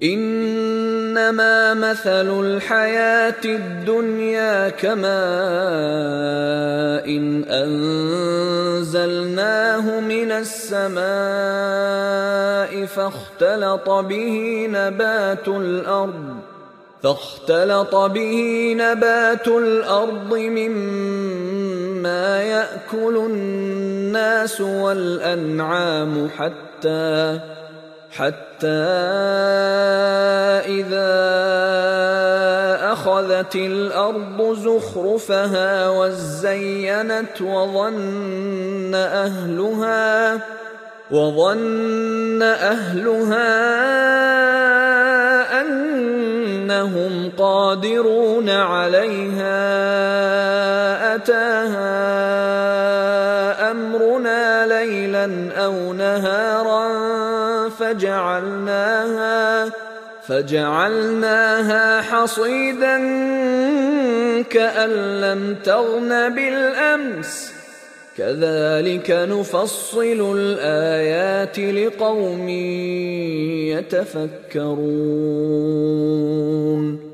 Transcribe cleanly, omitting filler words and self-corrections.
إنما مثل الحياة الدنيا كماء إن أنزلناه من السماء فاختلط به نبات الأرض مما يأكل الناس والأنعام حتى إذا أخذت الأرض زخرفها وزينت وظن أهلها أنهم قادرون عليها أتاها أمرنا ليلا أو نهارا فجعلناها حصيدا كأن لم تغن بالأمس كذلك نفصل الآيات لقوم يتفكرون